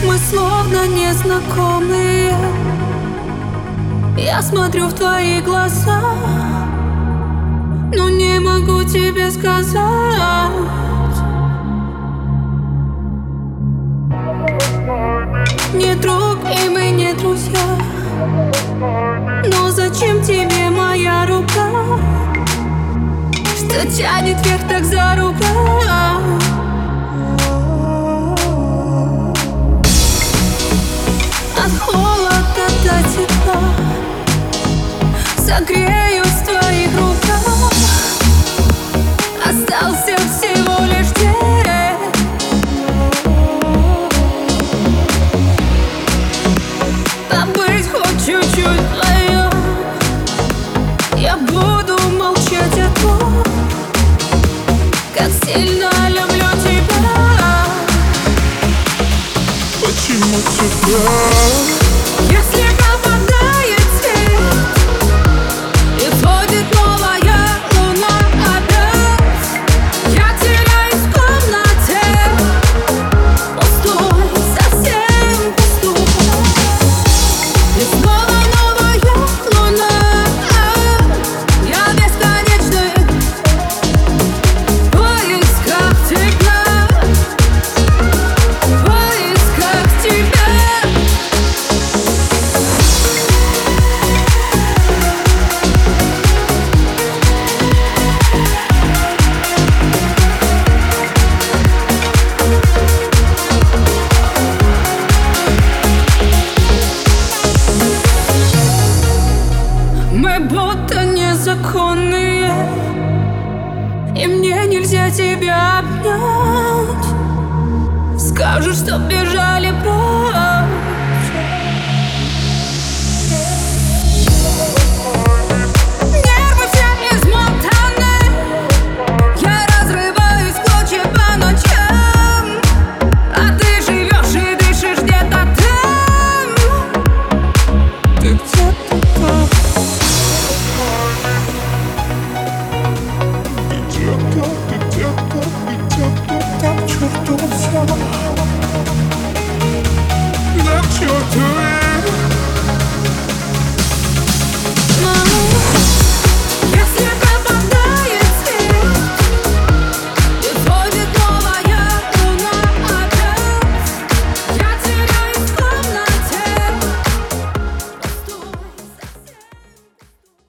Мы словно незнакомые. Я смотрю в твои глаза, но не могу тебе сказать. Не друг и мы не друзья, но зачем тебе моя рука, что тянет вверх так за рукав? От холода до тепла согреюсь в твоих руках. Остался всего лишь день. Побыть хоть чуть-чуть вдвоем. Я буду молчать о том, как сильно люблю тебя. Почему тебя? Если пропадает свет и входит новая луна опять, я теряюсь в комнате, пустой, совсем пустой. И снова новая луна, я в бесконечных поисках тебя, поисках тебя. Мы будто незаконные, и мне нельзя тебя обнять. Скажешь, что бежать